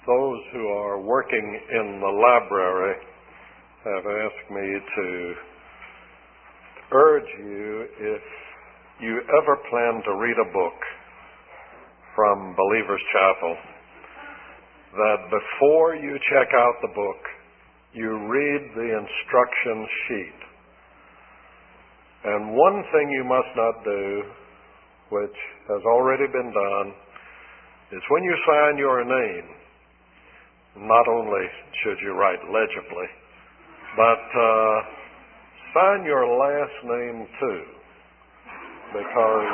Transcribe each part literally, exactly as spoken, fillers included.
those who are working in the library have asked me to urge you, if you ever plan to read a book from Believer's Chapel, that before you check out the book, you read the instruction sheet. And one thing you must not do, which has already been done, is when you sign your name, not only should you write legibly, but uh, sign your last name too, because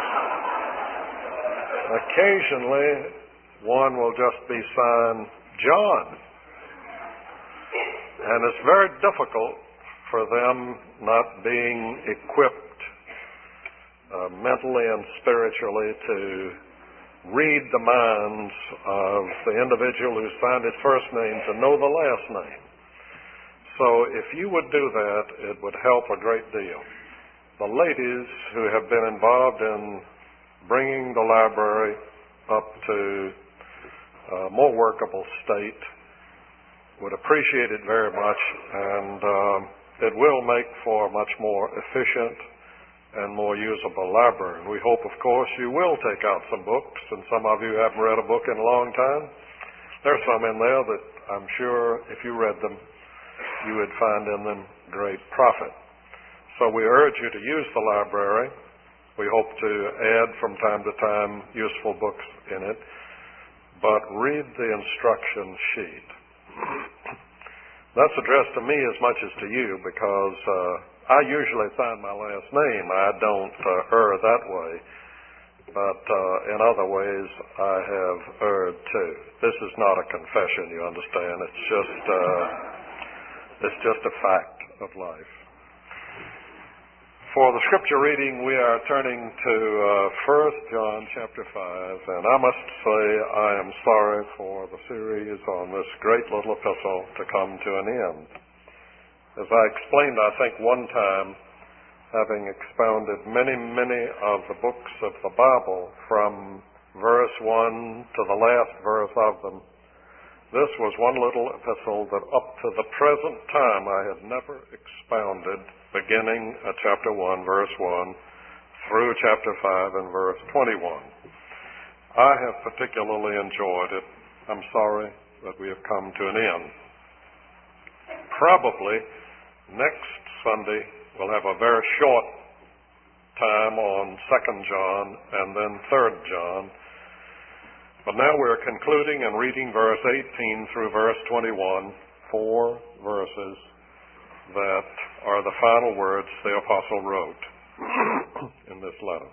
occasionally one will just be signed John, and it's very difficult for them not being equipped uh, mentally and spiritually to read the minds of the individual who signed his first name to know the last name. So if you would do that, it would help a great deal. The ladies who have been involved in bringing the library up to a more workable state would appreciate it very much, and um, it will make for a much more efficient and more usable library. We hope, of course, you will take out some books, and some of you haven't read a book in a long time. There's some in there that I'm sure if you read them, you would find in them great profit. So we urge you to use the library. We hope to add from time to time useful books in it, but read the instruction sheet. That's addressed to me as much as to you, because uh, I usually sign my last name. I don't uh, err that way, but uh, in other ways I have erred too. This is not a confession, you understand. It's just uh, it's just a fact of life. For the scripture reading, we are turning to uh, First John chapter five, and I must say I am sorry for the series on this great little epistle to come to an end. As I explained, I think one time, having expounded many, many of the books of the Bible from verse one to the last verse of them, this was one little epistle that up to the present time I had never expounded, beginning at chapter one, verse one, through chapter five and verse twenty-one. I have particularly enjoyed it. I'm sorry that we have come to an end. Probably next Sunday we'll have a very short time on Second John and then Third John. But now we're concluding and reading verse eighteen through verse twenty-one, four verses that are the final words the apostle wrote in this letter.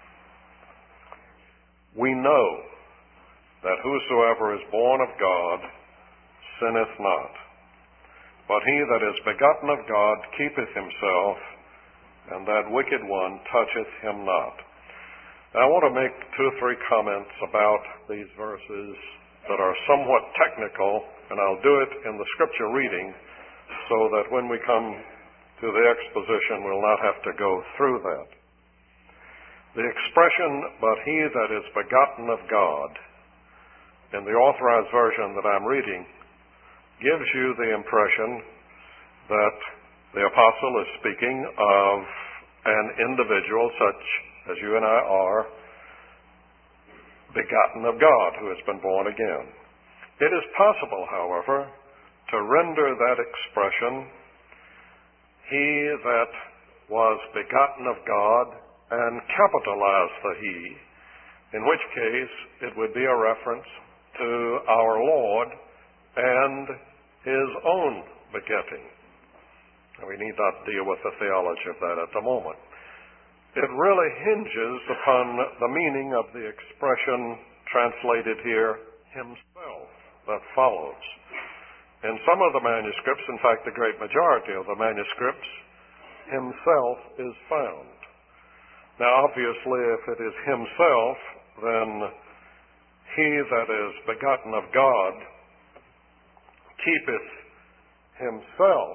We know that whosoever is born of God sinneth not, but he that is begotten of God keepeth himself, and that wicked one toucheth him not. Now, I want to make two or three comments about these verses that are somewhat technical, and I'll do it in the scripture reading so that when we come to the exposition, we'll not have to go through that. The expression, but he that is begotten of God, in the Authorized Version that I'm reading, gives you the impression that the apostle is speaking of an individual such as you and I are, begotten of God, who has been born again. It is possible, however, to render that expression, he that was begotten of God, and capitalize the he, in which case it would be a reference to our Lord and his own begetting. We need not deal with the theology of that at the moment. It really hinges upon the meaning of the expression translated here, himself, that follows. In some of the manuscripts, in fact the great majority of the manuscripts, himself is found. Now obviously if it is himself, then he that is begotten of God keepeth himself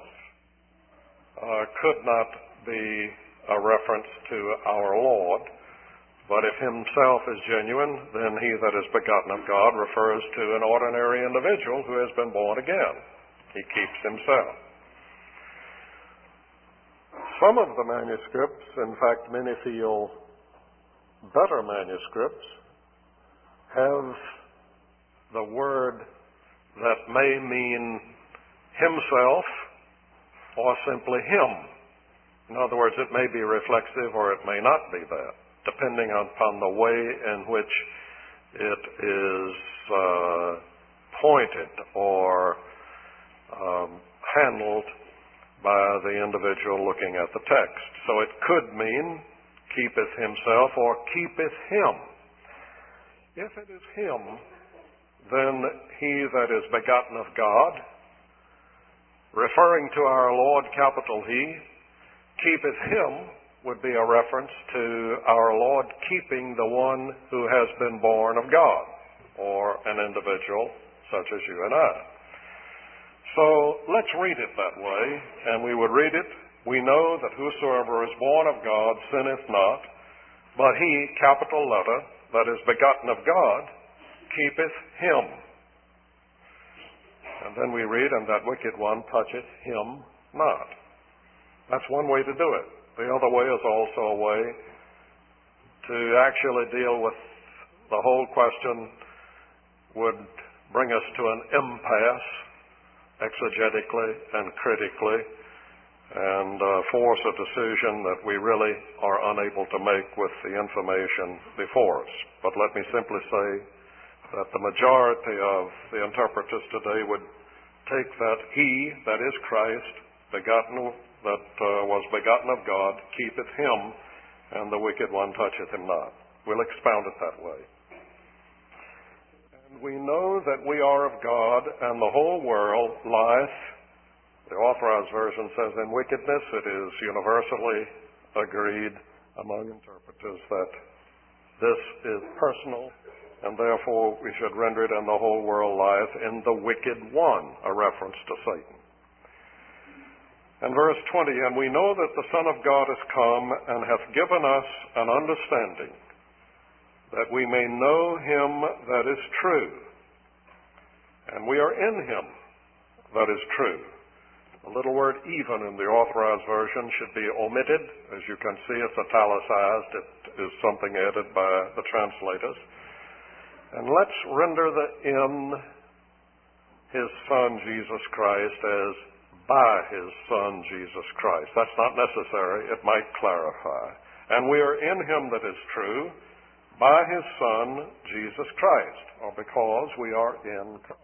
uh, could not be a reference to our Lord, But if himself is genuine, then he that is begotten of God refers to an ordinary individual who has been born again. He keeps himself. Some of the manuscripts, in fact, many feel better manuscripts, have the word that may mean himself or simply him. In other words, it may be reflexive or it may not be that, depending upon the way in which it is uh, pointed or um, handled by the individual looking at the text. So it could mean keepeth himself or keepeth him. If it is him, then he that is begotten of God, referring to our Lord, capital He, keepeth him would be a reference to our Lord keeping the one who has been born of God, or an individual such as you and I. So let's read it that way, and we would read it, we know that whosoever is born of God sinneth not, but he, capital letter, that is begotten of God, keepeth him. And then we read, and that wicked one toucheth him not. That's one way to do it. The other way is also a way to actually deal with the whole question, would bring us to an impasse exegetically and critically, and uh, force a decision that we really are unable to make with the information before us. But let me simply say that the majority of the interpreters today would take that he, that is Christ, begotten, that uh, was begotten of God, keepeth him, and the wicked one toucheth him not. We'll expound it that way. And we know that we are of God, and the whole world lieth, the Authorized Version says, in wickedness. It is universally agreed among interpreters that this is personal, and therefore we should render it, and the whole world lieth in the wicked one, a reference to Satan. And verse twenty, and we know that the Son of God is come, and hath given us an understanding, that we may know him that is true. And we are in him that is true. The little word even in the Authorized Version should be omitted. As you can see, it's italicized. It is something added by the translators. And let's render the in his Son, Jesus Christ, as by his Son, Jesus Christ. That's not necessary. It might clarify. And we are in him that is true, by his Son, Jesus Christ, or because we are in Christ.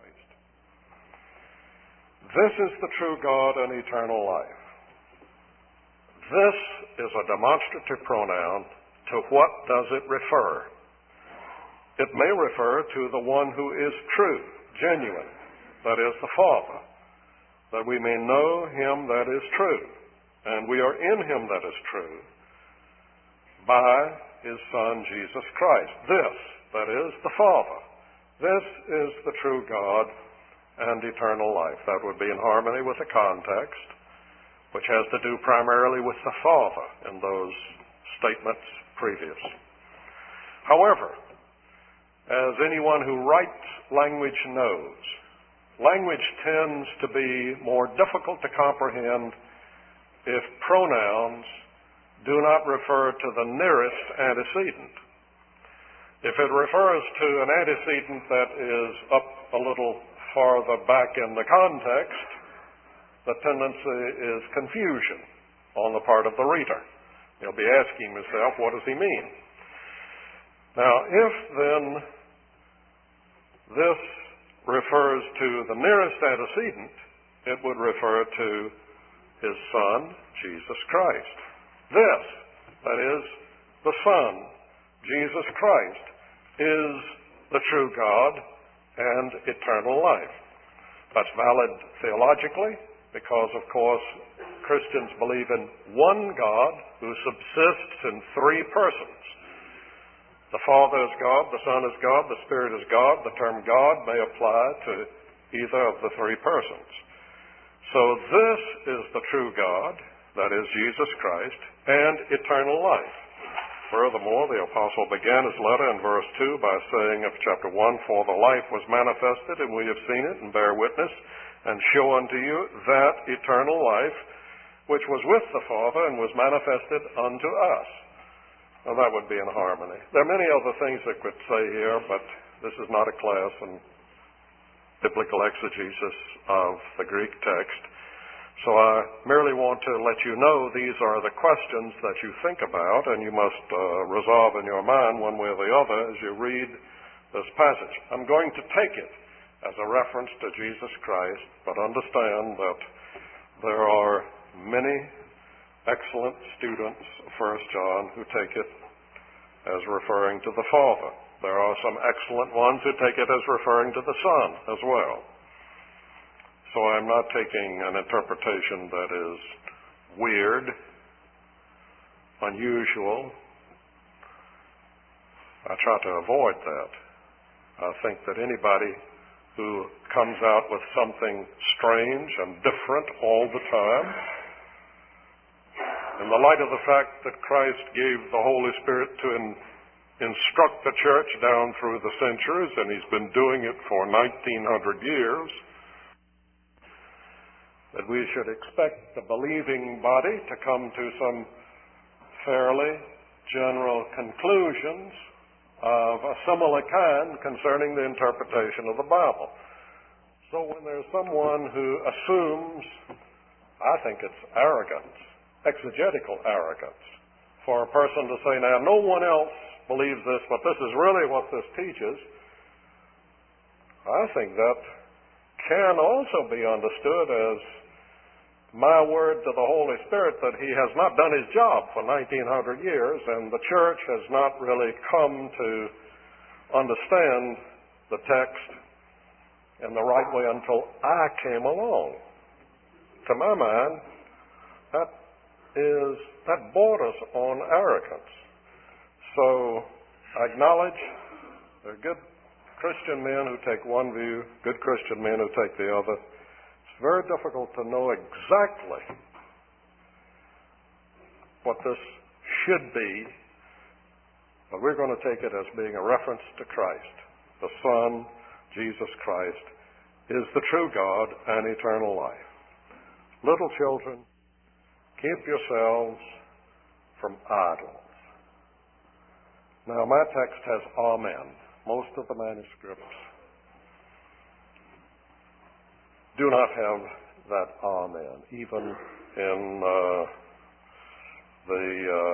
This is the true God and eternal life. This is a demonstrative pronoun. To what does it refer? It may refer to the one who is true, genuine, that is the Father, that we may know him that is true. And we are in him that is true by his Son, Jesus Christ. This, that is the Father. This is the true God and eternal life. That would be in harmony with the context, which has to do primarily with the Father in those statements previous. However, as anyone who writes language knows, language tends to be more difficult to comprehend if pronouns do not refer to the nearest antecedent. If it refers to an antecedent that is up a little farther back in the context, the tendency is confusion on the part of the reader. He'll be asking himself, what does he mean? Now, if then this refers to the nearest antecedent, it would refer to his Son, Jesus Christ. This, that is, the Son, Jesus Christ, is the true God and eternal life. That's valid theologically because, of course, Christians believe in one God who subsists in three persons. The Father is God, the Son is God, the Spirit is God. The term God may apply to either of the three persons. So this is the true God, that is Jesus Christ, and eternal life. Furthermore, the apostle began his letter in verse two by saying of chapter one, "For the life was manifested, and we have seen it, and bear witness, and show unto you that eternal life, which was with the Father, and was manifested unto us." Well, that would be in harmony. There are many other things I could say here, but this is not a class in biblical exegesis of the Greek text. So I merely want to let you know these are the questions that you think about, and you must uh, resolve in your mind one way or the other as you read this passage. I'm going to take it as a reference to Jesus Christ, but understand that there are many excellent students of First John who take it as referring to the Father. There are some excellent ones who take it as referring to the Son as well. So I'm not taking an interpretation that is weird, unusual. I try to avoid that. I think that anybody who comes out with something strange and different all the time, in the light of the fact that Christ gave the Holy Spirit to in, instruct the church down through the centuries, and he's been doing it for nineteen hundred years, that we should expect the believing body to come to some fairly general conclusions of a similar kind concerning the interpretation of the Bible. So when there's someone who assumes, I think it's arrogance, exegetical arrogance, for a person to say, now no one else believes this, but this is really what this teaches, I think that can also be understood as my word to the Holy Spirit that he has not done his job for nineteen hundred years, and the church has not really come to understand the text in the right way until I came along. To my mind, that is that borders on arrogance. So I acknowledge there are good Christian men who take one view, good Christian men who take the other. It's very difficult to know exactly what this should be, but we're going to take it as being a reference to Christ. The Son, Jesus Christ, is the true God and eternal life. Little children, keep yourselves from idols. Now, my text has amen. Most of the manuscripts do not have that amen, even in uh, the uh,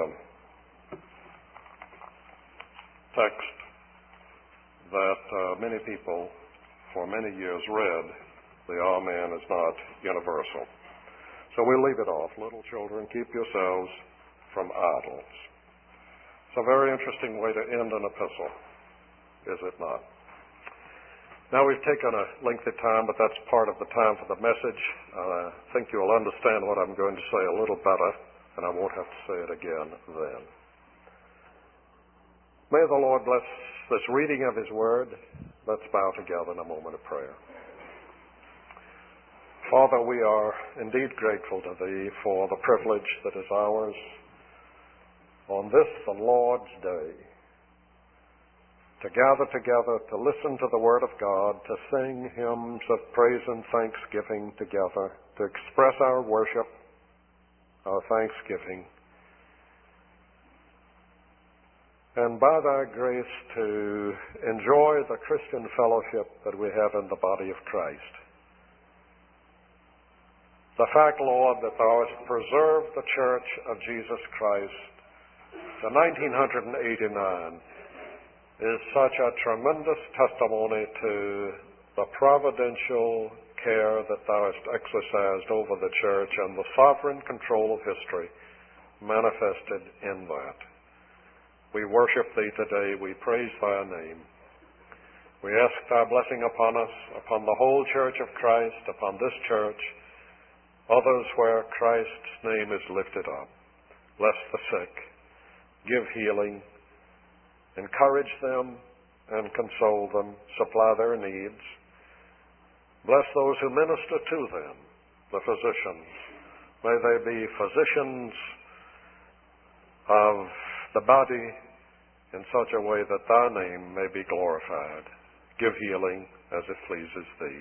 text that uh, many people for many years read. The amen is not universal. So we'll leave it off. Little children, keep yourselves from idols. It's a very interesting way to end an epistle, is it not? Now, we've taken a lengthy time, but that's part of the time for the message. Uh, I think you'll understand what I'm going to say a little better, and I won't have to say it again then. May the Lord bless this reading of His Word. Let's bow together in a moment of prayer. Father, we are indeed grateful to Thee for the privilege that is ours on this, the Lord's Day, to gather together, to listen to the Word of God, to sing hymns of praise and thanksgiving together, to express our worship, our thanksgiving, and by Thy grace to enjoy the Christian fellowship that we have in the body of Christ. The fact, Lord, that Thou hast preserved the Church of Jesus Christ to nineteen eighty-nine is such a tremendous testimony to the providential care that Thou hast exercised over the church and the sovereign control of history manifested in that. We worship Thee today. We praise Thy name. We ask Thy blessing upon us, upon the whole church of Christ, upon this church, others where Christ's name is lifted up. Bless the sick. Give healing. Encourage them and console them, supply their needs. Bless those who minister to them, the physicians. May they be physicians of the body in such a way that thy name may be glorified. Give healing as it pleases thee.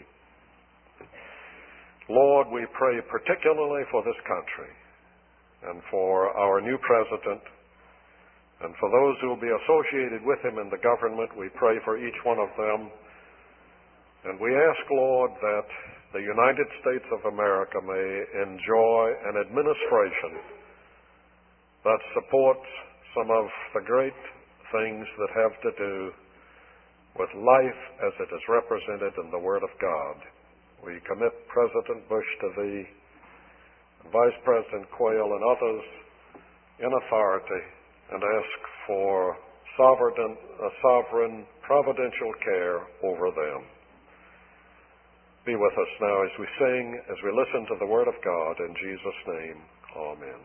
Lord, we pray particularly for this country and for our new president and for those who will be associated with him in the government. We pray for each one of them. And we ask, Lord, that the United States of America may enjoy an administration that supports some of the great things that have to do with life as it is represented in the Word of God. We commit President Bush to thee, Vice President Quayle and others in authority, and ask for sovereign, a sovereign providential care over them. Be with us now as we sing, as we listen to the Word of God. In Jesus' name, amen.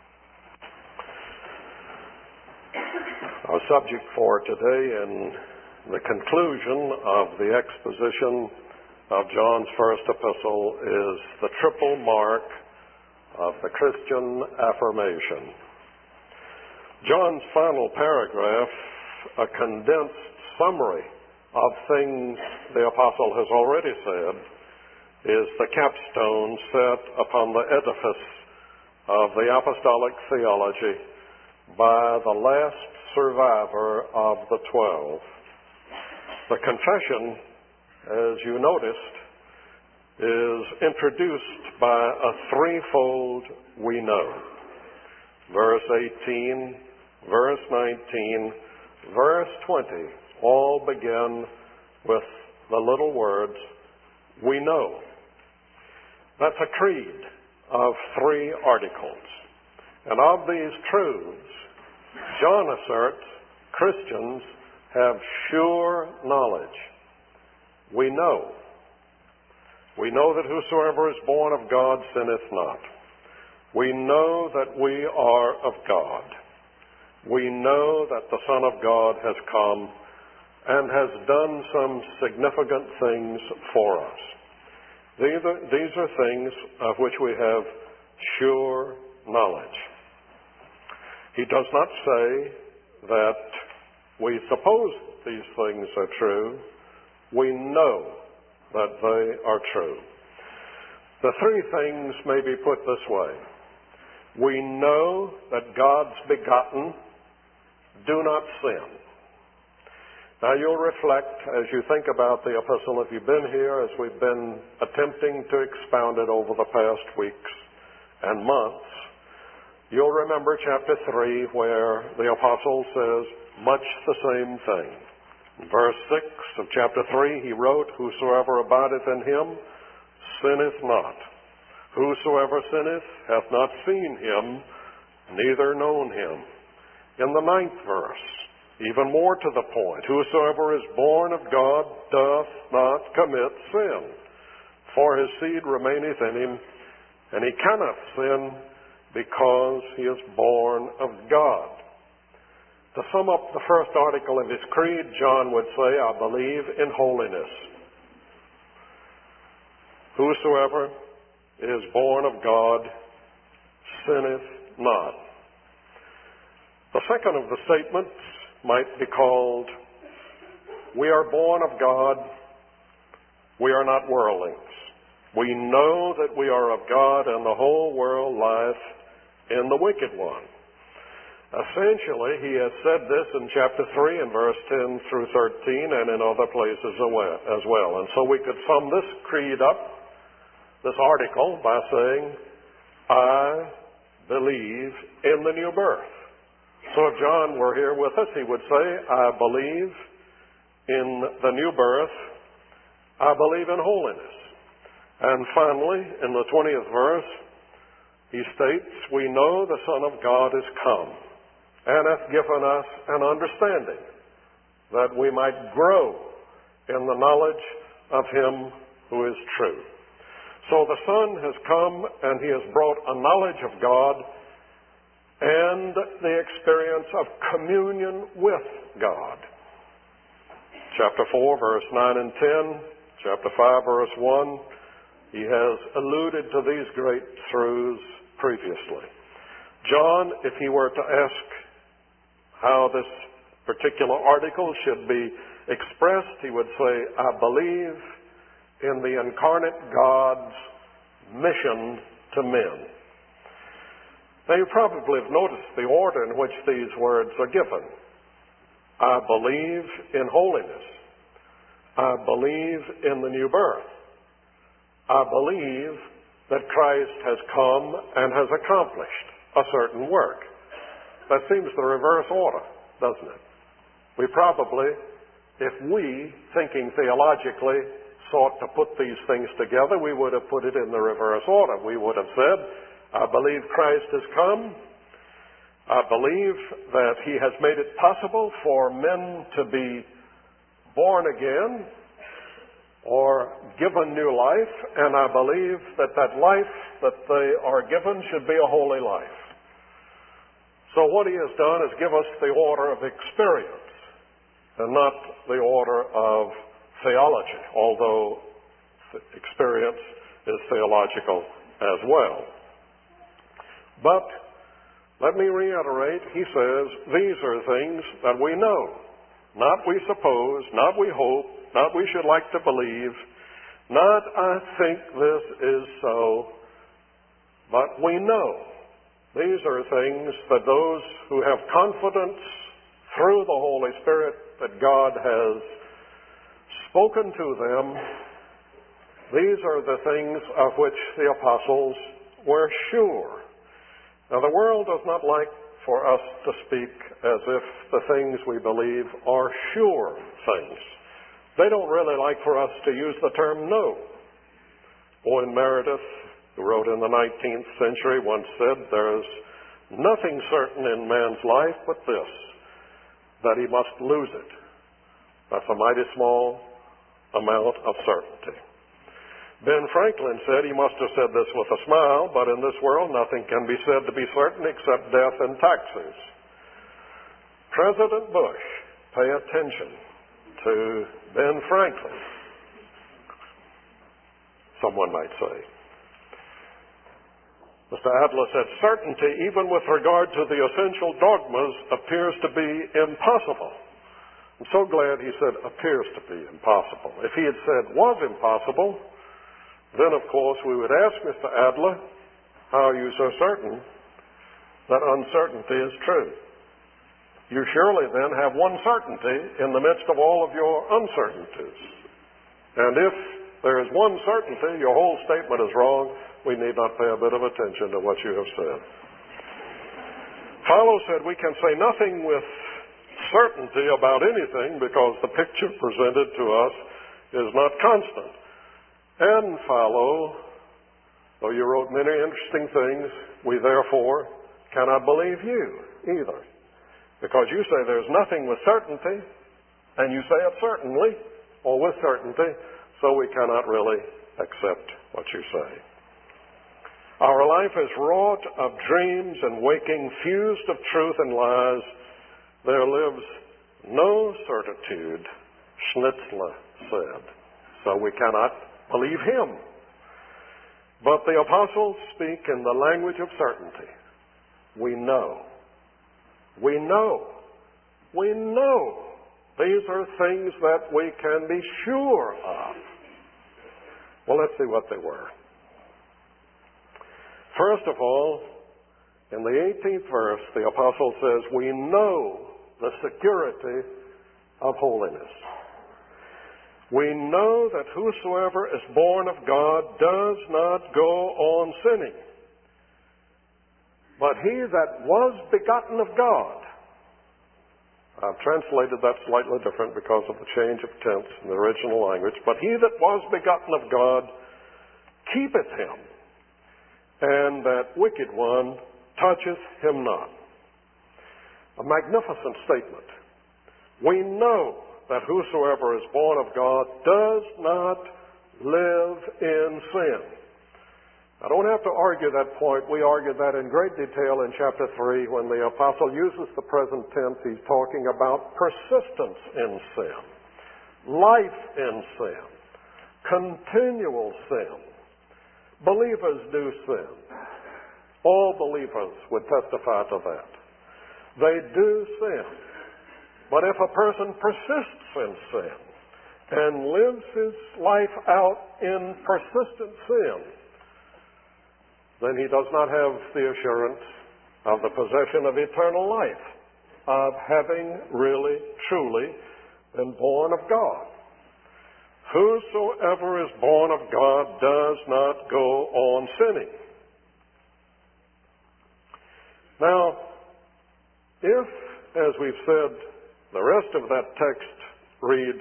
Our subject for today and the conclusion of the exposition of John's first epistle is the triple mark of the Christian affirmation. John's final paragraph, a condensed summary of things the apostle has already said, is the capstone set upon the edifice of the apostolic theology by the last survivor of the twelve. The confession, as you noticed, is introduced by a threefold we know. Verse eighteen, verse nineteen, verse twenty all begin with the little words, we know. That's a creed of three articles. And of these truths, John asserts Christians have sure knowledge. We know. We know that whosoever is born of God sinneth not. We know that we are of God. We know that the Son of God has come and has done some significant things for us. These are, these are things of which we have sure knowledge. He does not say that we suppose these things are true. We know that they are true. The three things may be put this way. We know that God's begotten do not sin. Now you'll reflect as you think about the epistle, if you've been here as we've been attempting to expound it over the past weeks and months, you'll remember chapter three where the apostle says much the same thing. In verse six of chapter three he wrote, whosoever abideth in him sinneth not. Whosoever sinneth hath not seen him, neither known him. In the ninth verse, even more to the point, whosoever is born of God doth not commit sin, for his seed remaineth in him, and he cannot sin because he is born of God. To sum up the first article of his creed, John would say, I believe in holiness. Whosoever is born of God sinneth not. The second of the statements might be called, we are born of God, we are not worldlings. We know that we are of God, and the whole world lieth in the wicked one. Essentially, he has said this in chapter three and verse ten through thirteen and in other places as well. And so we could sum this creed up, this article, by saying, I believe in the new birth. So if John were here with us, he would say, I believe in the new birth. I believe in holiness. And finally, in the twentieth verse, he states, we know the Son of God is come, and hath given us an understanding, that we might grow in the knowledge of him who is true. So the Son has come, and he has brought a knowledge of God and the experience of communion with God. Chapter four, verse nine and ten, chapter five, verse one, he has alluded to these great truths previously. John, if he were to ask how this particular article should be expressed, he would say, I believe in the incarnate God's mission to men. Now, you probably have noticed the order in which these words are given. I believe in holiness. I believe in the new birth. I believe that Christ has come and has accomplished a certain work. That seems the reverse order, doesn't it? We probably, if we, thinking theologically, sought to put these things together, we would have put it in the reverse order. We would have said, I believe Christ has come. I believe that He has made it possible for men to be born again or given new life, and I believe that that life that they are given should be a holy life. So what He has done is give us the order of experience and not the order of theology, although experience is theological as well. But let me reiterate, he says, these are things that we know, not we suppose, not we hope, not we should like to believe, not I think this is so, but we know. These are things that those who have confidence through the Holy Spirit that God has spoken to them, these are the things of which the apostles were sure. Now, the world does not like for us to speak as if the things we believe are sure things. They don't really like for us to use the term know. Owen Meredith, who wrote in the nineteenth century, once said, there's nothing certain in man's life but this, that he must lose it. That's a mighty small amount of certainty. Ben Franklin said, he must have said this with a smile, but in this world nothing can be said to be certain except death and taxes. President Bush, pay attention to Ben Franklin, someone might say. Mister Adler said, certainty, even with regard to the essential dogmas, appears to be impossible. I'm so glad he said appears to be impossible. If he had said was impossible, then, of course, we would ask Mister Adler, how are you so certain that uncertainty is true? You surely then have one certainty in the midst of all of your uncertainties. And if there is one certainty, your whole statement is wrong, we need not pay a bit of attention to what you have said. Philo said we can say nothing with certainty about anything because the picture presented to us is not constant. And Philo, though you wrote many interesting things, we therefore cannot believe you either. Because you say there's nothing with certainty, and you say it certainly, or with certainty, so we cannot really accept what you say. Our life is wrought of dreams and waking, fused of truth and lies. There lives no certitude, Schnitzler said. So we cannot believe him. But the apostles speak in the language of certainty. We know. We know. We know. These are things that we can be sure of. Well, let's see what they were. First of all, in the eighteenth verse, the apostle says, we know the security of holiness. We know that whosoever is born of God does not go on sinning. But he that was begotten of God. I've translated that slightly different because of the change of tense in the original language. But he that was begotten of God keepeth him, and that wicked one toucheth him not. A magnificent statement. We know that whosoever is born of God does not live in sin. I don't have to argue that point. We argued that in great detail in chapter three when the apostle uses the present tense. He's talking about persistence in sin, life in sin, continual sin. Believers do sin. All believers would testify to that. they do sin. But if a person persists in sin and lives his life out in persistent sin, then he does not have the assurance of the possession of eternal life, of having really, truly been born of God. Whosoever is born of God does not go on sinning. Now, if, as we've said, the rest of that text reads,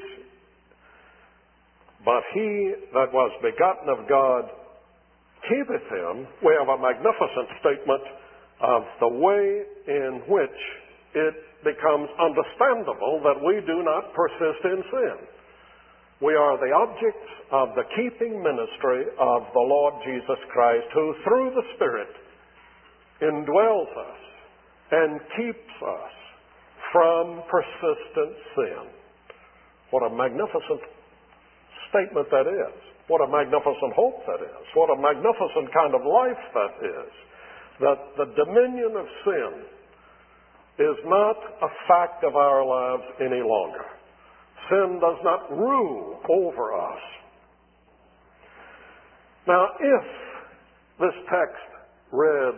"But he that was begotten of God keepeth him," we have a magnificent statement of the way in which it becomes understandable that we do not persist in sin. We are the objects of the keeping ministry of the Lord Jesus Christ, who through the Spirit indwells us and keeps us from persistent sin. What a magnificent statement that is. What a magnificent hope that is. What a magnificent kind of life that is. That the dominion of sin is not a fact of our lives any longer. Sin does not rule over us. Now, if this text read,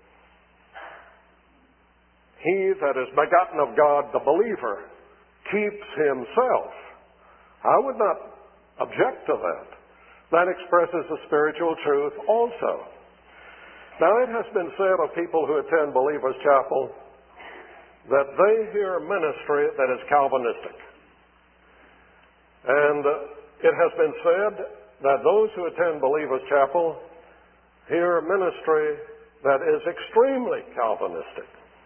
"He that is begotten of God, the believer, keeps himself," I would not object to that. That expresses a spiritual truth also. Now, it has been said of people who attend Believers' Chapel that they hear ministry that is Calvinistic. And uh, it has been said that those who attend Believers' Chapel hear ministry that is extremely Calvinistic.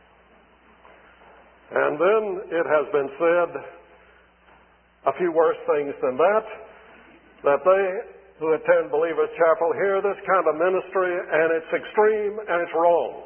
And then it has been said a few worse things than that, that they who attend Believers' Chapel hear this kind of ministry and it's extreme and it's wrong.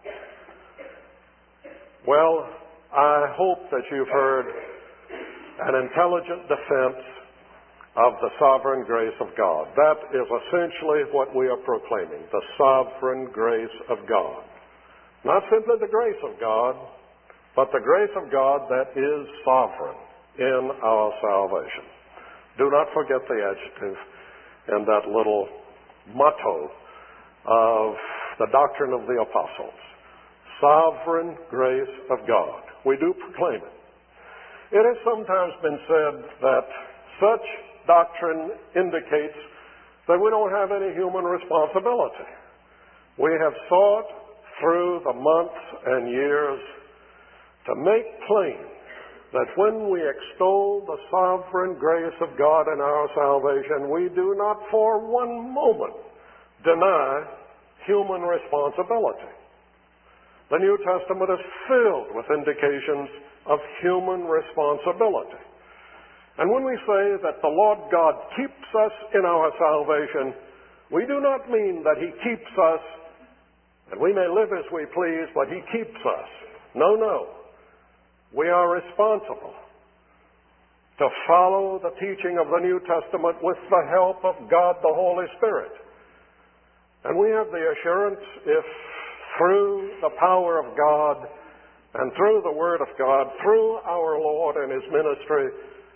Well, I hope that you've heard an intelligent defense of the sovereign grace of God. That is essentially what we are proclaiming, the sovereign grace of God. Not simply the grace of God, but the grace of God that is sovereign in our salvation. Do not forget the adjective in that little motto of the doctrine of the apostles. Sovereign grace of God. We do proclaim it. It has sometimes been said that such doctrine indicates that we don't have any human responsibility. We have sought through the months and years to make plain that when we extol the sovereign grace of God in our salvation, we do not for one moment deny human responsibility. The New Testament is filled with indications of human responsibility. And when we say that the Lord God keeps us in our salvation, we do not mean that He keeps us and we may live as we please, but He keeps us. No, no. We are responsible to follow the teaching of the New Testament with the help of God the Holy Spirit. And we have the assurance, if through the power of God and through the Word of God, through our Lord and His ministry,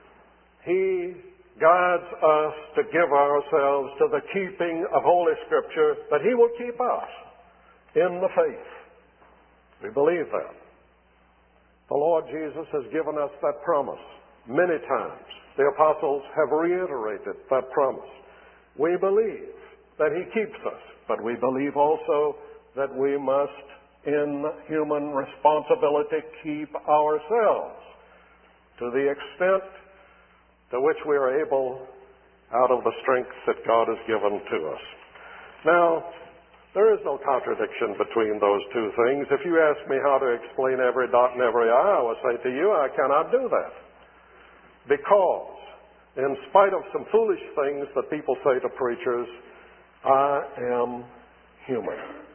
He guides us to give ourselves to the keeping of Holy Scripture, that He will keep us in the faith. We believe that. The Lord Jesus has given us that promise many times. The apostles have reiterated that promise. We believe that He keeps us, but we believe also that we must, in human responsibility, keep ourselves to the extent to which we are able out of the strength that God has given to us. Now, there is no contradiction between those two things. If you ask me how to explain every dot and every I, I will say to you, I cannot do that. Because, in spite of some foolish things that people say to preachers, I am human.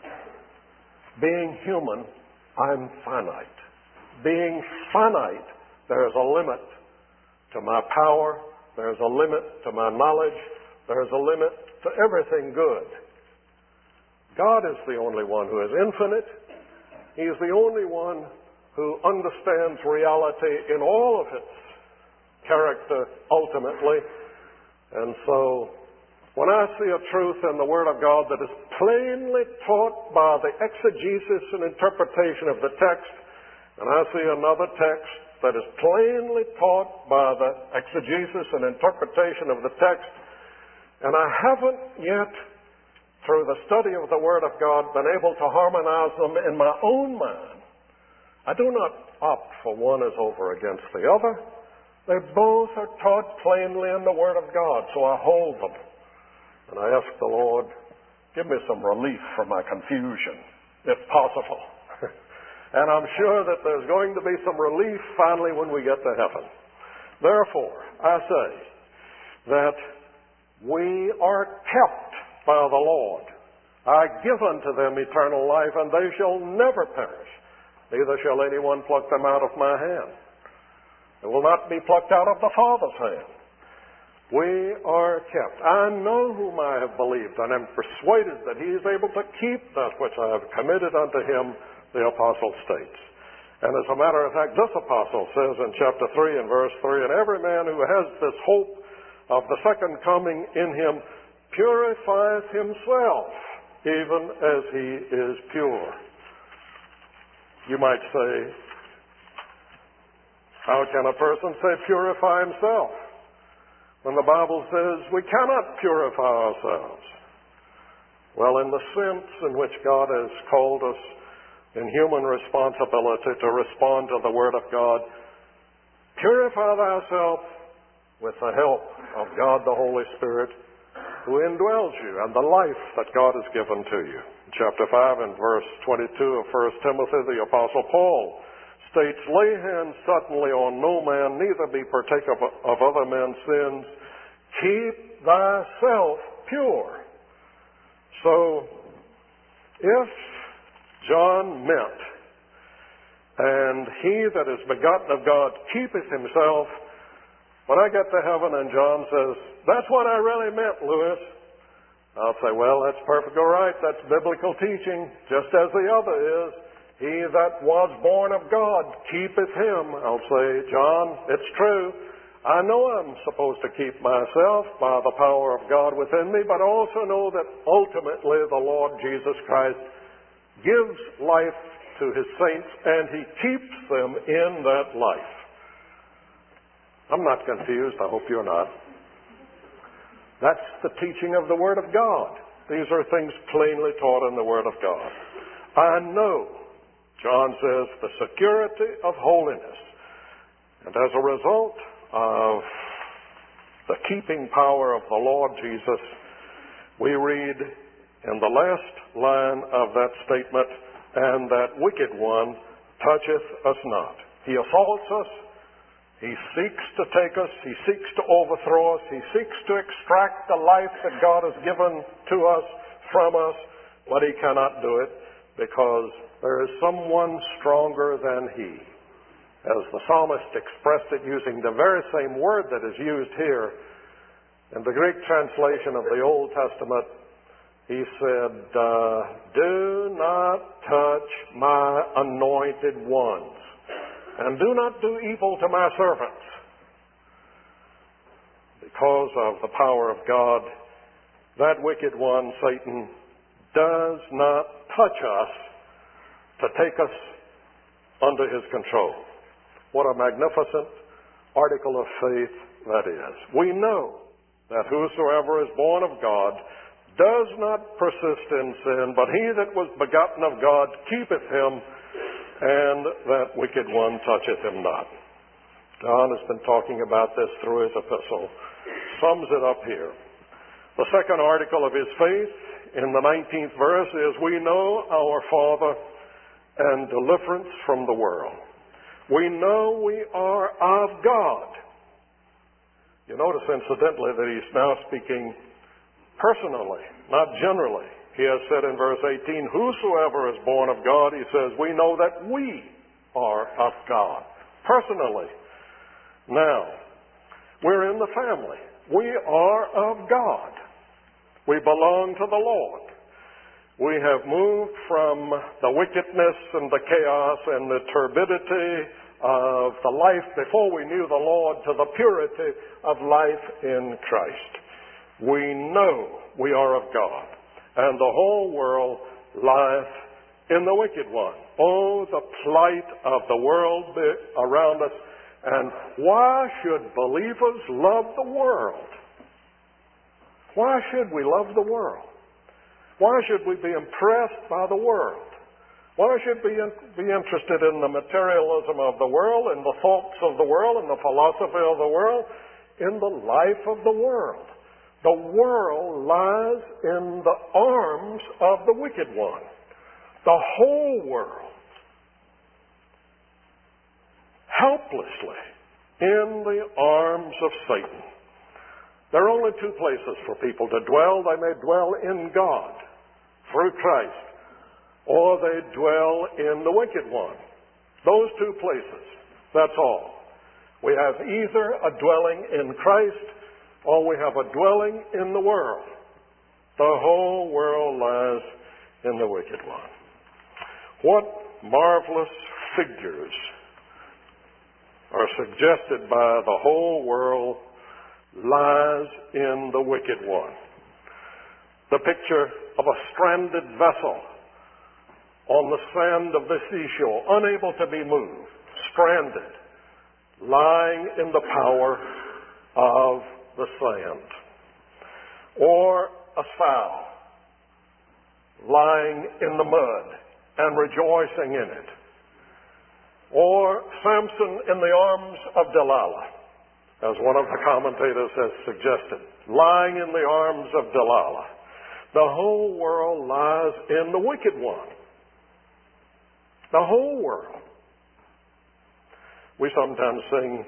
Being human, I'm finite. Being finite, there's a limit to my power, there's a limit to my knowledge, there's a limit to everything good. God is the only one who is infinite. He is the only one who understands reality in all of its character ultimately. And so, when I see a truth in the Word of God that is plainly taught by the exegesis and interpretation of the text, and I see another text that is plainly taught by the exegesis and interpretation of the text, and I haven't yet, through the study of the Word of God, been able to harmonize them in my own mind, I do not opt for one as over against the other. They both are taught plainly in the Word of God, so I hold them. And I ask the Lord, give me some relief from my confusion, if possible. And I'm sure that there's going to be some relief finally when we get to heaven. Therefore, I say that we are kept by the Lord. I give unto them eternal life, and they shall never perish. Neither shall anyone pluck them out of my hand. They will not be plucked out of the Father's hand. We are kept. I know whom I have believed, and am persuaded that he is able to keep that which I have committed unto him, the apostle states. And as a matter of fact, this apostle says in chapter three and verse three, and every man who has this hope of the second coming in him purifieth himself, even as he is pure. You might say, how can a person say purify himself when the Bible says we cannot purify ourselves? Well, in the sense in which God has called us in human responsibility to respond to the Word of God, purify thyself with the help of God the Holy Spirit, who indwells you, and the life that God has given to you. In chapter five and verse twenty-two of First Timothy, the Apostle Paul states, lay hands suddenly on no man, neither be partaker of, of other men's sins. Keep thyself pure. So, if John meant, and he that is begotten of God keepeth himself, when I get to heaven and John says, that's what I really meant, Lewis, I'll say, well, that's perfectly right. That's biblical teaching, just as the other is. He that was born of God keepeth him. I'll say, John, it's true. I know I'm supposed to keep myself by the power of God within me, but also know that ultimately the Lord Jesus Christ gives life to his saints, and he keeps them in that life. I'm not confused. I hope you're not. That's the teaching of the Word of God. These are things plainly taught in the Word of God. I know, John says, the security of holiness. And as a result of the keeping power of the Lord Jesus, we read in the last line of that statement, and that wicked one toucheth us not. He assaults us. He seeks to take us. He seeks to overthrow us. He seeks to extract the life that God has given to us from us, but he cannot do it because there is someone stronger than he. As the psalmist expressed it using the very same word that is used here in the Greek translation of the Old Testament, he said, uh, do not touch my anointed ones, and do not do evil to my servants. Because of the power of God, that wicked one, Satan, does not touch us to take us under his control. What a magnificent article of faith that is. We know that whosoever is born of God does not persist in sin, but he that was begotten of God keepeth him, and that wicked one toucheth him not. John has been talking about this through his epistle. Sums it up here. The second article of his faith in the nineteenth verse is, we know our Father and deliverance from the world. We know we are of God. You notice, incidentally, that he's now speaking personally, not generally. He has said in verse eighteen, whosoever is born of God, he says, we know that we are of God, personally. Now, we're in the family. We are of God. We belong to the Lord. We have moved from the wickedness and the chaos and the turbidity of the life before we knew the Lord to the purity of life in Christ. We know we are of God, and the whole world lieth in the wicked one. Oh, the plight of the world around us. And why should believers love the world? Why should we love the world? Why should we be impressed by the world? Why should we be interested in the materialism of the world, in the thoughts of the world, in the philosophy of the world, in the life of the world? The world lies in the arms of the wicked one. The whole world, helplessly in the arms of Satan. There are only two places for people to dwell. They may dwell in God through Christ, or they dwell in the wicked one. Those two places. That's all. We have either a dwelling in Christ, or we have a dwelling in the world. The whole world lies in the wicked one. What marvelous figures are suggested by the whole world lies in the wicked one. The picture of a stranded vessel on the sand of the seashore, unable to be moved, stranded, lying in the power of the sand. Or a sow lying in the mud and rejoicing in it. Or Samson in the arms of Delilah, as one of the commentators has suggested, lying in the arms of Delilah. The whole world lies in the wicked one. The whole world. We sometimes sing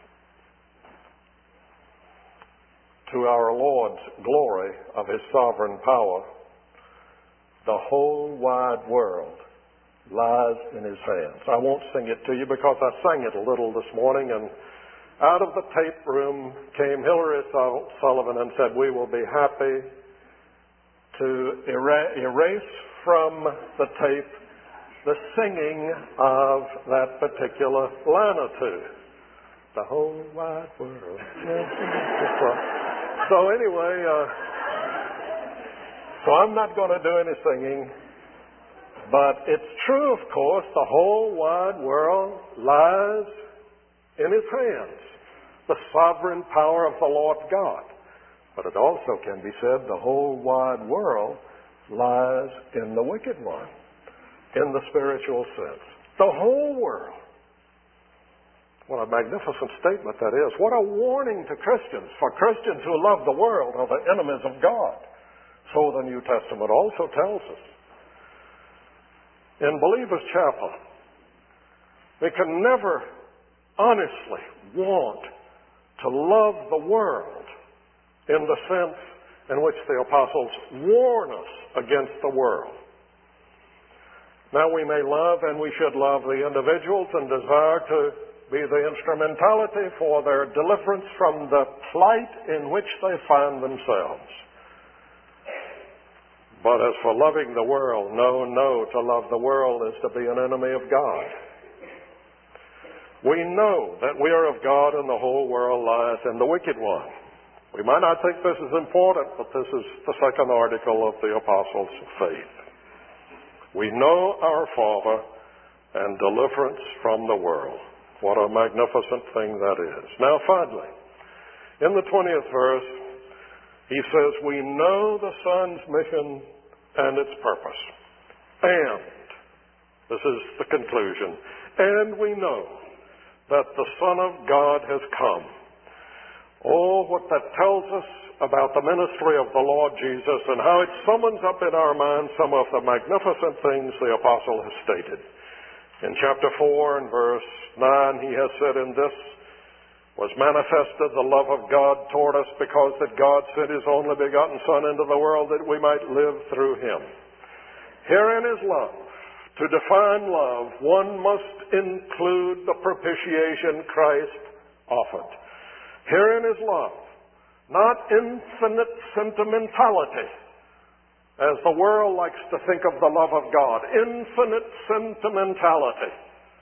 to our Lord's glory of His sovereign power, the whole wide world lies in His hands. I won't sing it to you because I sang it a little this morning, and out of the tape room came Hillary Sullivan and said, we will be happy to era- erase from the tape the singing of that particular line or two. The whole wide world. So anyway, uh, so I'm not going to do any singing, but it's true, of course, the whole wide world lies in His hands, the sovereign power of the Lord God. But it also can be said the whole wide world lies in the wicked one, in the spiritual sense. The whole world. What a magnificent statement that is. What a warning to Christians. For Christians who love the world are the enemies of God. So the New Testament also tells us. In Believer's Chapel, we can never honestly want to love the world in the sense in which the apostles warn us against the world. Now, we may love and we should love the individuals and desire to be the instrumentality for their deliverance from the plight in which they find themselves. But as for loving the world, no, no, to love the world is to be an enemy of God. We know that we are of God and the whole world lies in the wicked one. We might not think this is important, but this is the second article of the Apostles' faith. We know our Father and deliverance from the world. What a magnificent thing that is. Now finally, in the twentieth verse, he says, we know the Son's mission and its purpose. And, this is the conclusion, and we know that the Son of God has come. Oh, what that tells us about the ministry of the Lord Jesus and how it summons up in our minds some of the magnificent things the apostle has stated. In chapter four and verse nine, he has said, in this was manifested the love of God toward us, because that God sent His only begotten Son into the world that we might live through Him. Herein is love. To define love, one must include the propitiation Christ offered. Herein is love. Not infinite sentimentality, as the world likes to think of the love of God, infinite sentimentality.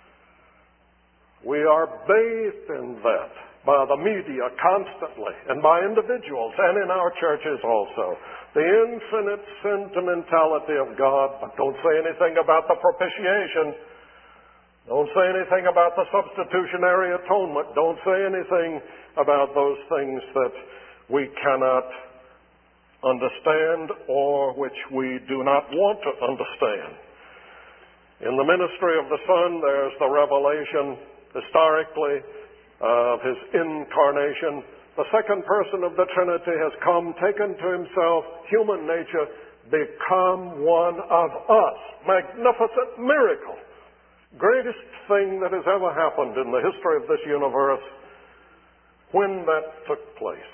We are bathed in that by the media constantly, and by individuals, and in our churches also. The infinite sentimentality of God, but don't say anything about the propitiation. Don't say anything about the substitutionary atonement. Don't say anything about those things that we cannot understand or which we do not want to understand. In the ministry of the Son, there's the revelation historically of His incarnation. The second person of the Trinity has come, taken to Himself human nature, become one of us. Magnificent miracle. Greatest thing that has ever happened in the history of this universe. When that took place,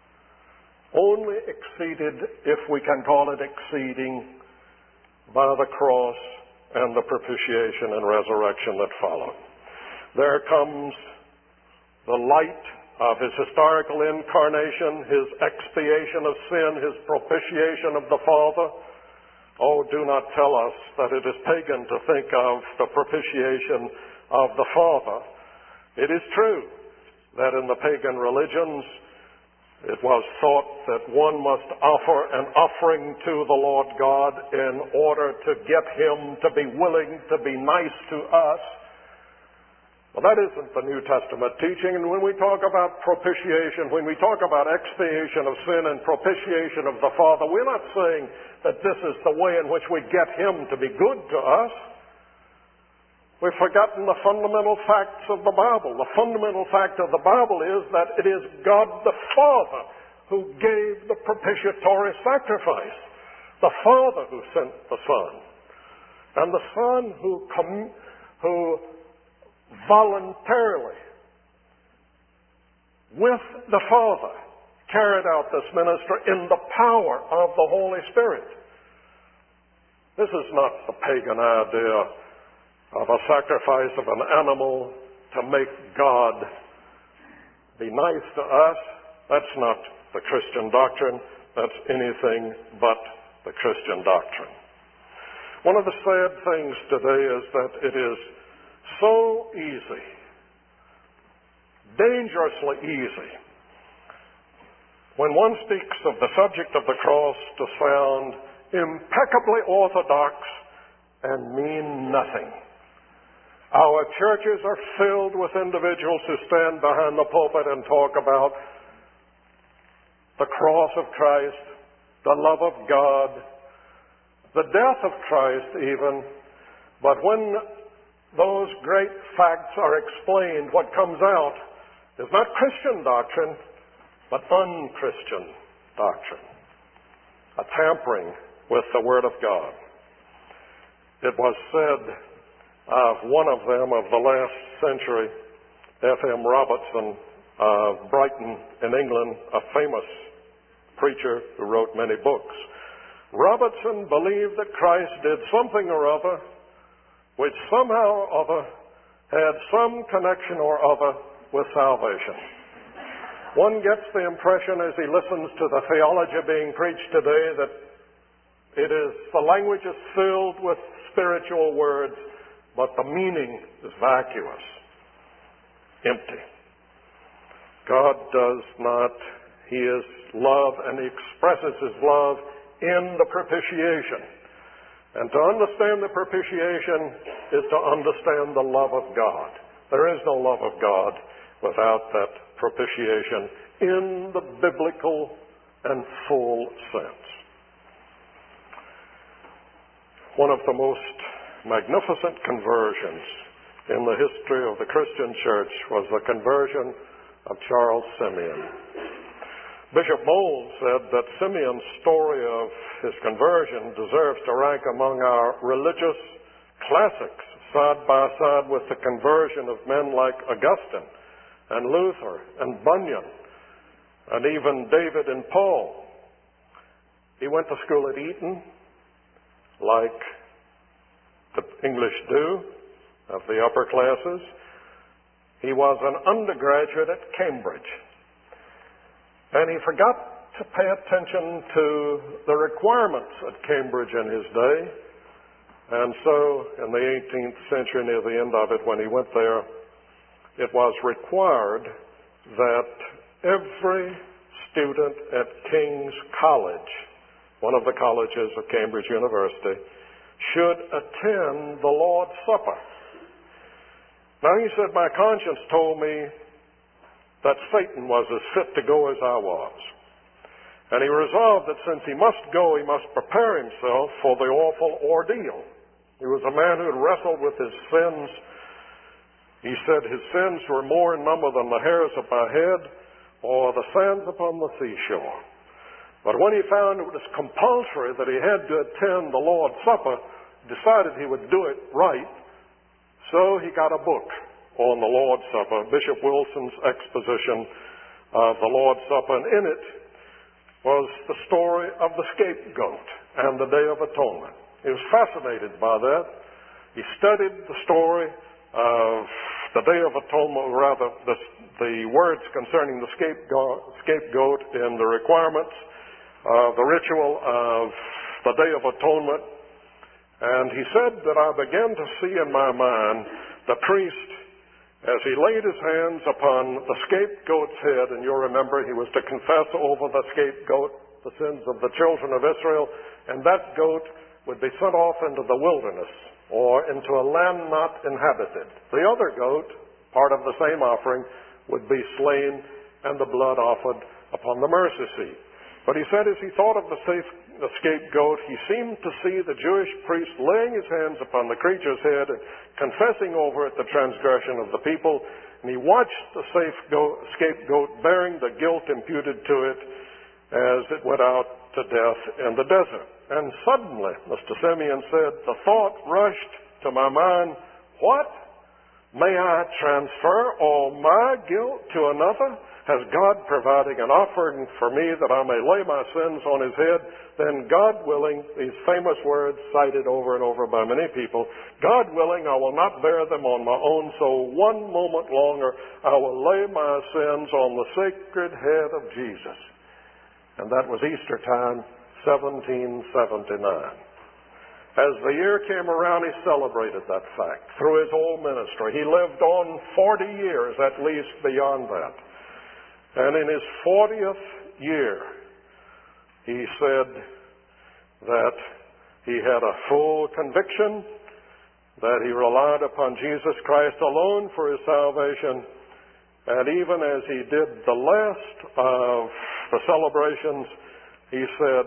only exceeded, if we can call it exceeding, by the cross and the propitiation and resurrection that followed. There comes the light of His historical incarnation, His expiation of sin, His propitiation of the Father. Oh, do not tell us that it is pagan to think of the propitiation of the Father. It is true that in the pagan religions it was thought that one must offer an offering to the Lord God in order to get Him to be willing to be nice to us. Well, that isn't the New Testament teaching. And when we talk about propitiation, when we talk about expiation of sin and propitiation of the Father, we're not saying that this is the way in which we get Him to be good to us. We've forgotten the fundamental facts of the Bible. The fundamental fact of the Bible is that it is God the Father who gave the propitiatory sacrifice. The Father who sent the Son. And the Son who, com- who voluntarily, with the Father, carried out this ministry in the power of the Holy Spirit. This is not the pagan idea of a sacrifice of an animal to make God be nice to us. That's not the Christian doctrine. That's anything but the Christian doctrine. One of the sad things today is that it is so easy, dangerously easy, when one speaks of the subject of the cross, to sound impeccably orthodox and mean nothing. Our churches are filled with individuals who stand behind the pulpit and talk about the cross of Christ, the love of God, the death of Christ even. But when those great facts are explained, what comes out is not Christian doctrine, but unchristian doctrine. A tampering with the Word of God. It was said of one of them of the last century, F M Robertson of Brighton in England, a famous preacher who wrote many books. Robertson believed that Christ did something or other which somehow or other had some connection or other with salvation. One gets the impression as he listens to the theology being preached today that it is, the language is filled with spiritual words, but the meaning is vacuous, empty. God does not, He is love, and He expresses His love in the propitiation. And to understand the propitiation is to understand the love of God. There is no love of God without that propitiation in the biblical and full sense. One of the most magnificent conversions in the history of the Christian church was the conversion of Charles Simeon. Bishop Mould said that Simeon's story of his conversion deserves to rank among our religious classics, side by side with the conversion of men like Augustine and Luther and Bunyan and even David and Paul. He went to school at Eton, like the English do, of the upper classes. He was an undergraduate at Cambridge. And he forgot to pay attention to the requirements at Cambridge in his day. And so, in the eighteenth century, near the end of it, when he went there, it was required that every student at King's College, one of the colleges of Cambridge University, should attend the Lord's Supper. Now, he said, my conscience told me that Satan was as fit to go as I was. And he resolved that since he must go, he must prepare himself for the awful ordeal. He was a man who had wrestled with his sins. He said his sins were more in number than the hairs of my head or the sands upon the seashore. But when he found it was compulsory that he had to attend the Lord's Supper, he decided he would do it right. So he got a book on the Lord's Supper, Bishop Wilson's exposition of the Lord's Supper, and in it was the story of the scapegoat and the Day of Atonement. He was fascinated by that. He studied the story of the Day of Atonement, or rather the, the words concerning the scapegoat, scapegoat in the requirements of the ritual of the Day of Atonement. And he said that I began to see in my mind the priest as he laid his hands upon the scapegoat's head, and you'll remember he was to confess over the scapegoat the sins of the children of Israel, and that goat would be sent off into the wilderness or into a land not inhabited. The other goat, part of the same offering, would be slain and the blood offered upon the mercy seat. But he said as he thought of the, safe, the scapegoat, he seemed to see the Jewish priest laying his hands upon the creature's head and confessing over it the transgression of the people. And he watched the scapegoat bearing the guilt imputed to it as it went out to death in the desert. And suddenly, Mister Simeon said, the thought rushed to my mind, what? May I transfer all my guilt to another? Has God provided an offering for me that I may lay my sins on his head? Then God willing, these famous words cited over and over by many people, God willing, I will not bear them on my own, so one moment longer I will lay my sins on the sacred head of Jesus. And that was Easter time, seventeen seventy-nine. As the year came around, he celebrated that fact through his whole ministry. He lived on forty years at least beyond that. And in his fortieth year, he said that he had a full conviction that he relied upon Jesus Christ alone for his salvation. And even as he did the last of the celebrations, he said,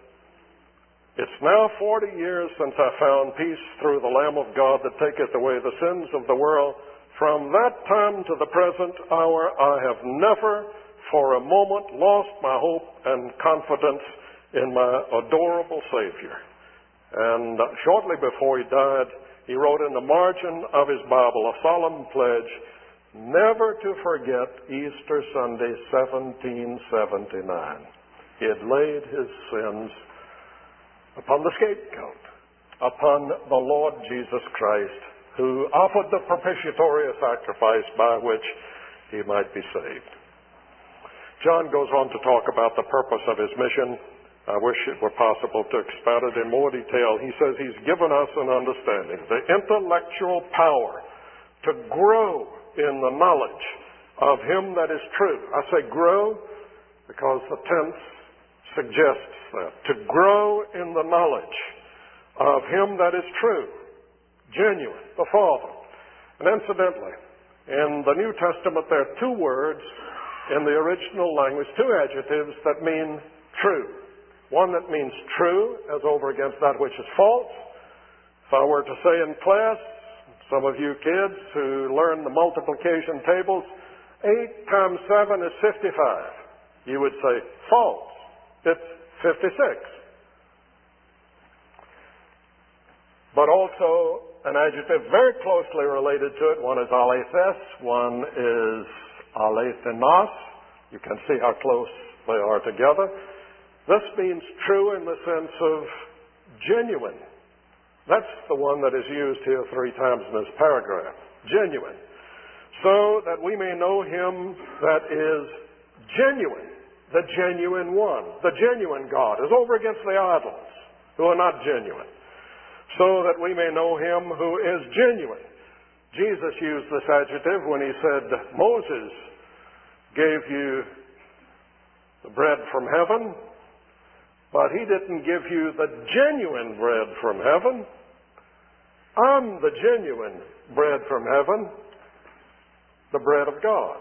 it's now forty years since I found peace through the Lamb of God that taketh away the sins of the world. From that time to the present hour, I have never for a moment lost my hope and confidence in my adorable Savior. And shortly before he died, he wrote in the margin of his Bible a solemn pledge never to forget Easter Sunday, seventeen seventy-nine. He had laid his sins upon the scapegoat, upon the Lord Jesus Christ, who offered the propitiatory sacrifice by which he might be saved. John goes on to talk about the purpose of his mission. I wish it were possible to expound it in more detail. He says he's given us an understanding, the intellectual power to grow in the knowledge of him that is true. I say grow because the tense suggests that. To grow in the knowledge of him that is true, genuine, the Father. And incidentally, in the New Testament there are two words in the original language, two adjectives that mean true. One that means true, as over against that which is false. If I were to say in class, some of you kids who learn the multiplication tables, eight times seven is fifty-five. You would say false. It's fifty-six. But also an adjective very closely related to it. One is alethes, one is alethinos. You can see how close they are together. This means true in the sense of genuine. That's the one that is used here three times in this paragraph. Genuine. So that we may know him that is genuine the genuine one, the genuine God, is over against the idols who are not genuine, so that we may know him who is genuine. Jesus used this adjective when he said, Moses gave you the bread from heaven, but he didn't give you the genuine bread from heaven. I'm the genuine bread from heaven, the bread of God.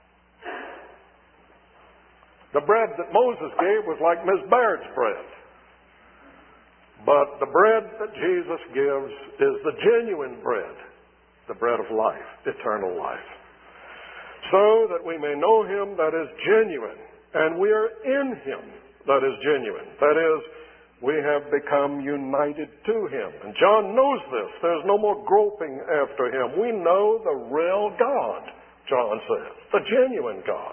The bread that Moses gave was like Miss Baird's bread. But the bread that Jesus gives is the genuine bread, the bread of life, eternal life. So that we may know him that is genuine, and we are in him that is genuine. That is, we have become united to him. And John knows this. There's no more groping after him. We know the real God, John says, the genuine God.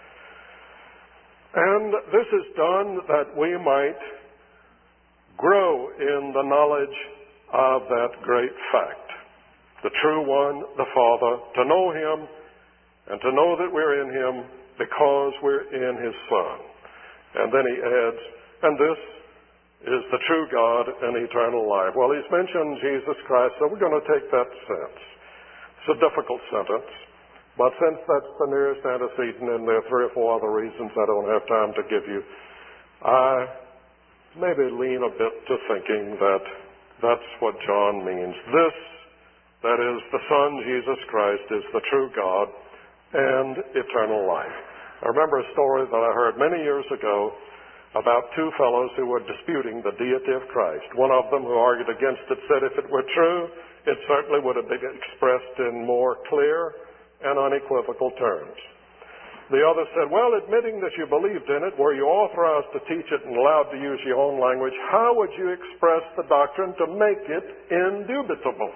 And this is done that we might grow in the knowledge of that great fact, the true one, the Father, to know him and to know that we're in him because we're in his Son. And then he adds, and this is the true God and eternal life. Well, he's mentioned Jesus Christ, so we're going to take that sense. It's a difficult sentence, but since that's the nearest antecedent and there are three or four other reasons I don't have time to give you, I maybe lean a bit to thinking that that's what John means. This, that is, the Son, Jesus Christ, is the true God and eternal life. I remember a story that I heard many years ago about two fellows who were disputing the deity of Christ. One of them, who argued against it, said if it were true, it certainly would have been expressed in more clear and unequivocal terms. The other said, well, admitting that you believed in it, were you authorized to teach it and allowed to use your own language, how would you express the doctrine to make it indubitable?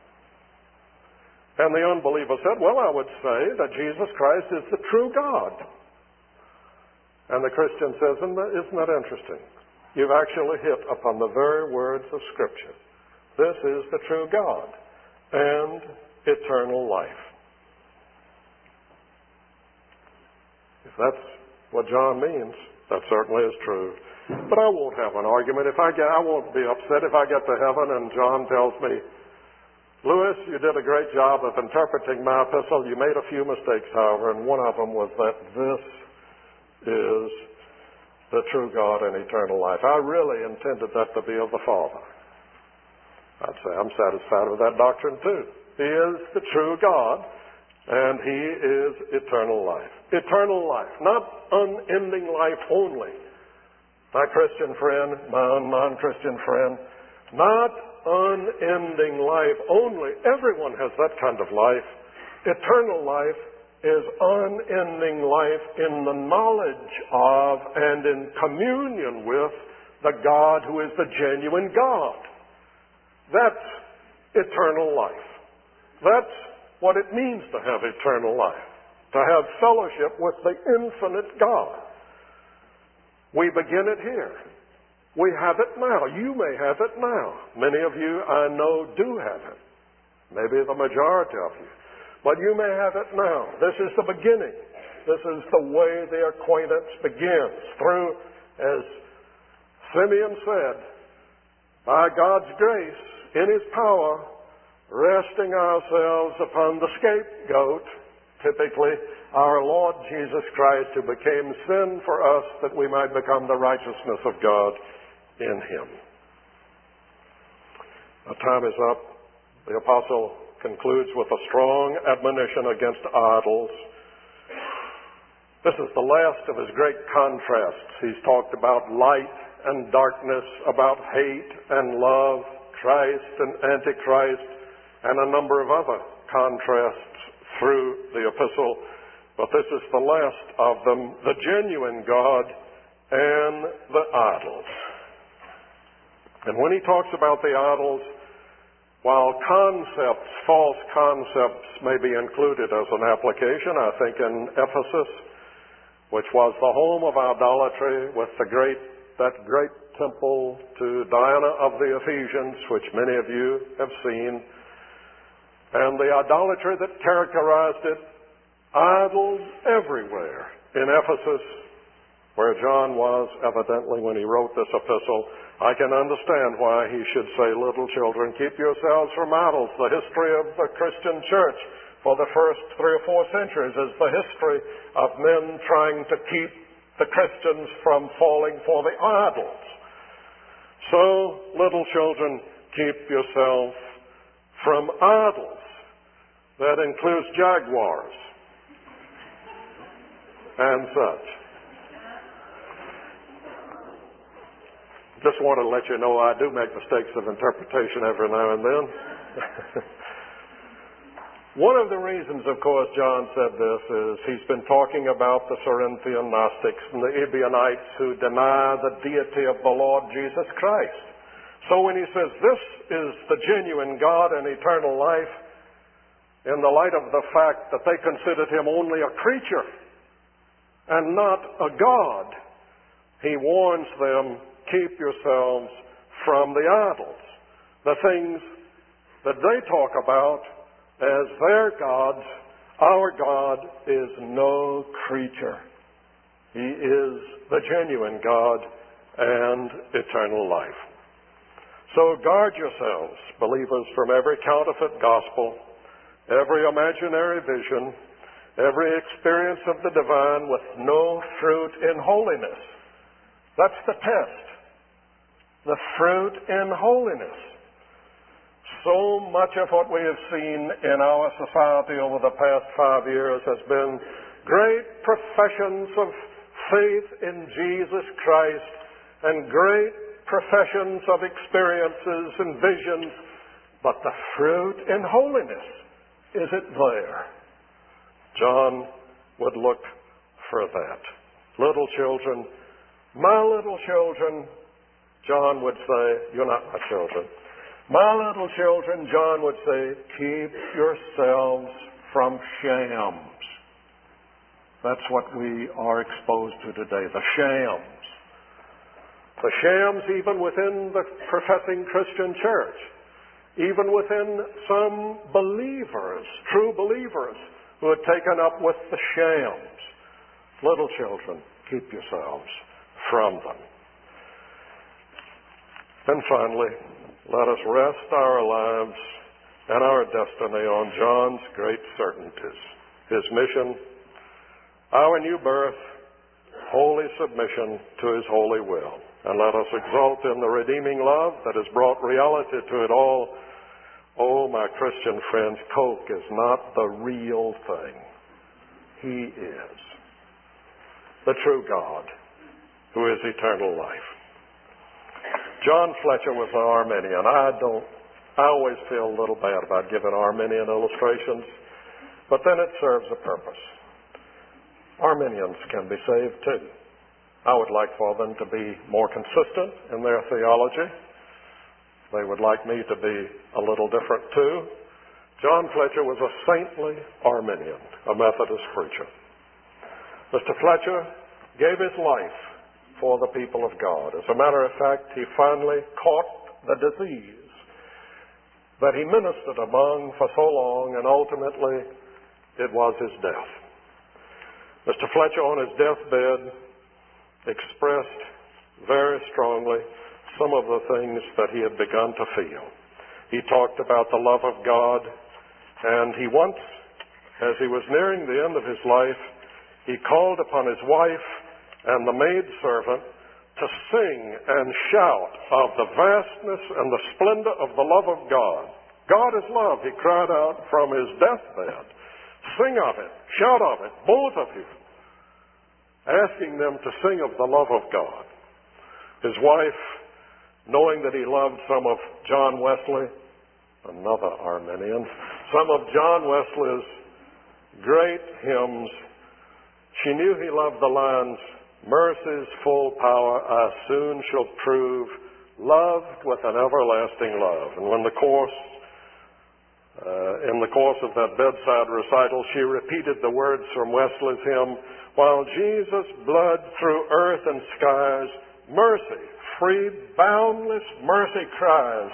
And the unbeliever said, well, I would say that Jesus Christ is the true God. And the Christian says, isn't that interesting? You've actually hit upon the very words of Scripture. This is the true God and eternal life. If that's what John means, that certainly is true. But I won't have an argument. If I get, I won't be upset if I get to heaven and John tells me, Lewis, you did a great job of interpreting my epistle. You made a few mistakes, however, and one of them was that this is the true God and eternal life. I really intended that to be of the Father. I'd say I'm satisfied with that doctrine too. He is the true God, and he is eternal life. Eternal life, not unending life only. My Christian friend, my non-Christian friend, not unending life only. Everyone has that kind of life. Eternal life is unending life in the knowledge of and in communion with the God who is the genuine God. That's eternal life. That's what it means to have eternal life, to have fellowship with the infinite God. We begin it here. We have it now. You may have it now. Many of you, I know, do have it. Maybe the majority of you. But you may have it now. This is the beginning. This is the way the acquaintance begins. Through, as Simeon said, by God's grace, in his power, resting ourselves upon the scapegoat, typically our Lord Jesus Christ, who became sin for us that we might become the righteousness of God in him. Our time is up. The apostle concludes with a strong admonition against idols. This is the last of his great contrasts. He's talked about light and darkness, about hate and love, Christ and Antichrist, and a number of other contrasts through the epistle. But this is the last of them, the genuine God and the idols. And when he talks about the idols, while concepts, false concepts may be included as an application, I think in Ephesus, which was the home of idolatry with the great, that great temple to Diana of the Ephesians, which many of you have seen, and the idolatry that characterized it, idols everywhere in Ephesus, where John was evidently when he wrote this epistle, I can understand why he should say, little children, keep yourselves from idols. The history of the Christian church for the first three or four centuries is the history of men trying to keep the Christians from falling for the idols. So, little children, keep yourself from idols. That includes jaguars and such. Just want to let you know I do make mistakes of interpretation every now and then. One of the reasons, of course, John said this is he's been talking about the Cerinthian Gnostics and the Ebionites who deny the deity of the Lord Jesus Christ. So when he says this is the genuine God and eternal life, in the light of the fact that they considered him only a creature and not a God, he warns them, keep yourselves from the idols, the things that they talk about as their gods. Our God is no creature. He is the genuine God and eternal life. So guard yourselves, believers, from every counterfeit gospel, every imaginary vision, every experience of the divine with no fruit in holiness. That's the test. The fruit in holiness. So much of what we have seen in our society over the past five years has been great professions of faith in Jesus Christ and great professions of experiences and visions, but the fruit in holiness, is it there? John would look for that. Little children, my little children, John would say, you're not my children. My little children, John would say, keep yourselves from shams. That's what we are exposed to today, the shams. The shams even within the professing Christian church, even within some believers, true believers, who had taken up with the shams. Little children, keep yourselves from them. And finally, let us rest our lives and our destiny on John's great certainties. His mission, our new birth, holy submission to his holy will. And let us exult in the redeeming love that has brought reality to it all. Oh, my Christian friends, Coke is not the real thing. He is the true God who is eternal life. John Fletcher was an Arminian. I don't, I always feel a little bad about giving Arminian illustrations, but then it serves a purpose. Arminians can be saved too. I would like for them to be more consistent in their theology. They would like me to be a little different too. John Fletcher was a saintly Arminian, a Methodist preacher. Mister Fletcher gave his life for the people of God. As a matter of fact, he finally caught the disease that he ministered among for so long, and ultimately it was his death. Mister Fletcher, on his deathbed, expressed very strongly some of the things that he had begun to feel. He talked about the love of God, and he once, as he was nearing the end of his life, he called upon his wife and the maidservant to sing and shout of the vastness and the splendor of the love of God. God is love, he cried out from his deathbed. Sing of it, shout of it, both of you, asking them to sing of the love of God. His wife, knowing that he loved some of John Wesley, another Arminian, some of John Wesley's great hymns, she knew he loved the lines, mercy's full power I soon shall prove, loved with an everlasting love. And when the course, uh, in the course of that bedside recital, she repeated the words from Wesley's hymn, while Jesus' blood through earth and skies, mercy, free, boundless mercy cries.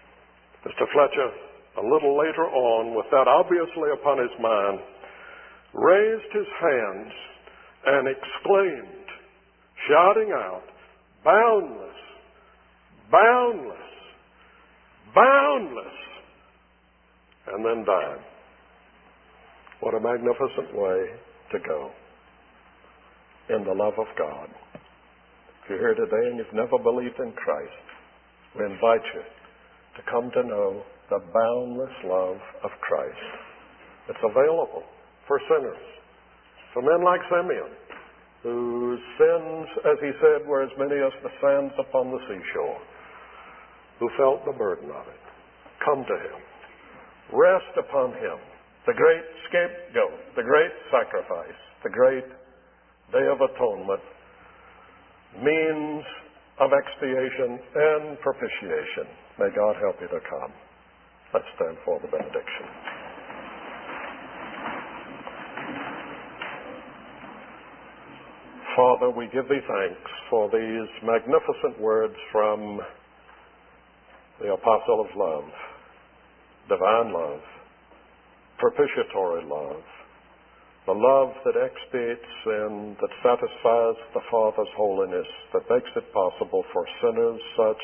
Mister Fletcher, a little later on, with that obviously upon his mind, raised his hands and exclaimed, shouting out, boundless, boundless, boundless, and then died. What a magnificent way to go in the love of God. If you're here today and you've never believed in Christ, we invite you to come to know the boundless love of Christ. It's available for sinners, for men like Simeon, whose sins, as he said, were as many as the sands upon the seashore, who felt the burden of it. Come to him. Rest upon him. The great scapegoat, the great sacrifice, the great day of atonement, means of expiation and propitiation. May God help you to come. Let's stand for the benediction. Father, we give thee thanks for these magnificent words from the Apostle of Love, divine love, propitiatory love, the love that expiates sin, that satisfies the Father's holiness, that makes it possible for sinners such